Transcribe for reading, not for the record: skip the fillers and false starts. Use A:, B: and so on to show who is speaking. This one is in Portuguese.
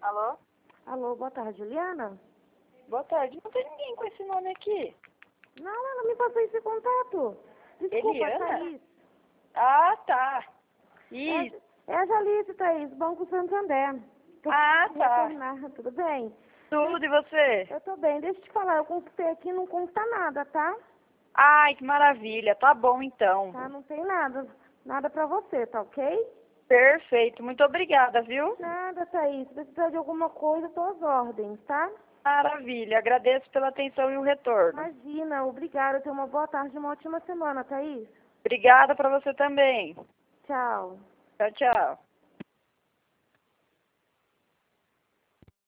A: Alô?
B: Alô, boa tarde, Juliana?
A: Boa tarde. Não tem ninguém com esse nome aqui.
B: Não, ela me passou esse contato. Desculpa,
A: Eliana?
B: Thaís.
A: Ah, tá. Isso.
B: É a Jalice, Thaís, Banco Santander. Tô
A: Ah, tá.
B: retornar, tudo bem?
A: Tudo, e você?
B: Eu tô bem, deixa eu te falar, eu consultei aqui, não consta nada, tá?
A: Ai, que maravilha. Tá bom, então.
B: Tá, não tem nada pra você, tá ok?
A: Perfeito. Muito obrigada, viu?
B: Nada, Thaís, se precisar de alguma coisa, tô às ordens, tá?
A: Maravilha. Agradeço pela atenção e o retorno.
B: Imagina, obrigada, tenha uma boa tarde e uma ótima semana, Thaís.
A: Obrigada para você também.
B: Tchau.
A: Tchau, tchau.